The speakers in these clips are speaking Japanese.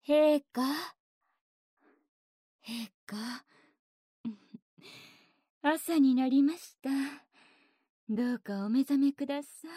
陛下、陛下、朝になりました。どうかお目覚めください。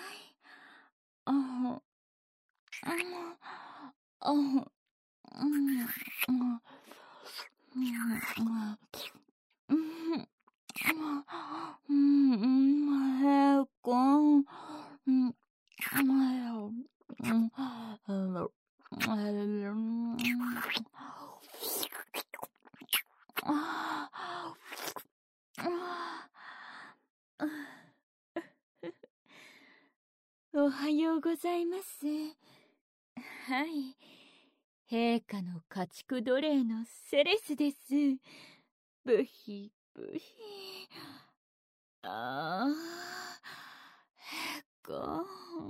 おはようございます。はい。陛下の家畜奴隷のセレスです。ブヒ、ブヒ。陛下。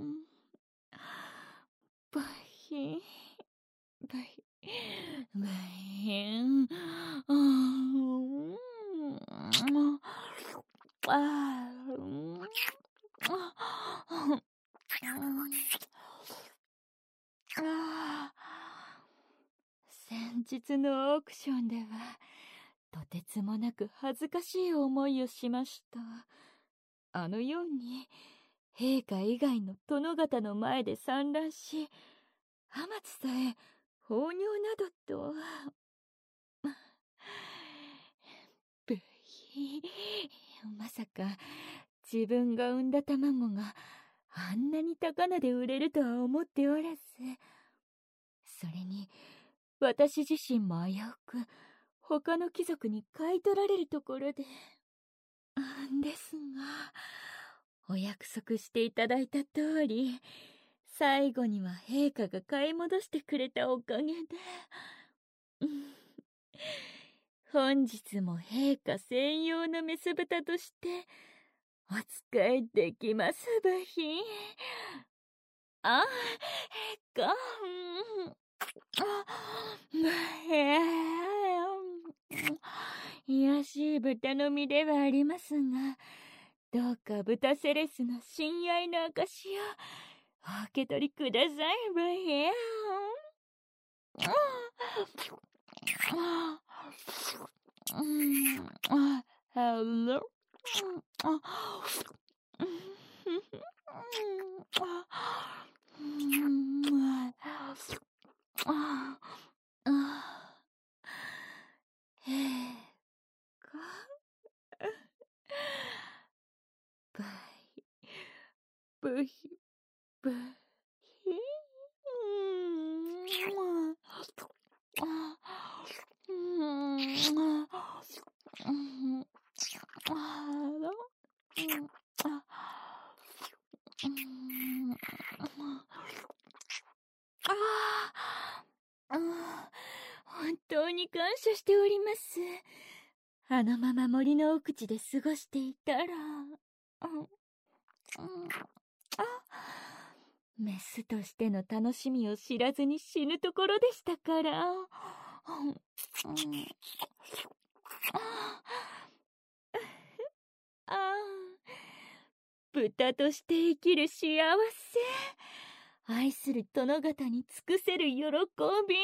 ブヒ、ブヒ、ブヒ。先日のオークションでは、とてつもなく恥ずかしい思いをしました。あのように、陛下以外の殿方の前で産卵し、ハマツさえ放尿などと。ブヒ、まさか自分が産んだ卵があんなに高値で売れるとは思っておらず、それに私自身も危うく他の貴族に買い取られるところで。ですが、お約束していただいた通り、最後には陛下が買い戻してくれたおかげで、本日も陛下専用のメス豚としてお使いできますブヒ。あ、陛下、いやしい豚の身ではありますが、どうか豚セレスの親愛の証をお受け取りくださいブヒ。ブヒ、ブヒ。本当に感謝しております。あのまま森の奥地で過ごしていたら、メスとしての楽しみを知らずに死ぬところでしたから。豚として生きる幸せ、愛する殿方に尽くせる喜び。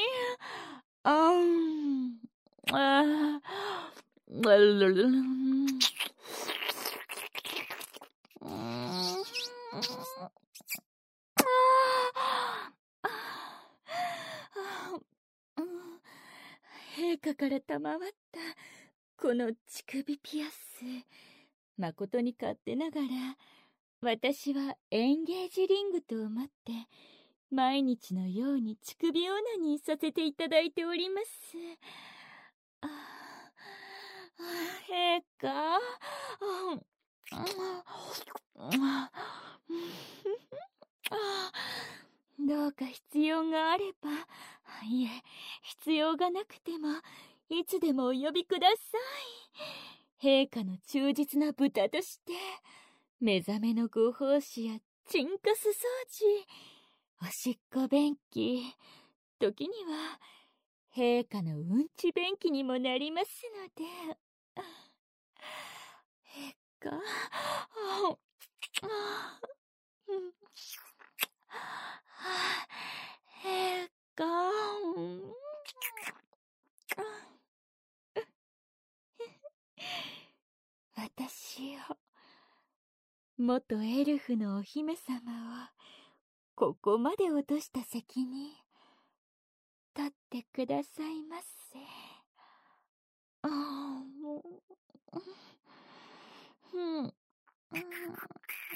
陛下から賜ったこの乳首ピアス、誠に勝手ながら私はエンゲージリングと思って毎日のように乳首オナニーさせていただいております。陛下、どうか必要があれば、いえ、必要がなくてもいつでもお呼びください。陛下の忠実な豚として目覚めのご奉仕やチンカス掃除、おしっこ便器、時には陛下のうんち便器にもなりますので。陛下、陛下、 私を、元エルフのお姫様を、ここまで落とした責任、取ってくださいませ。ああ、もう、うん、うん。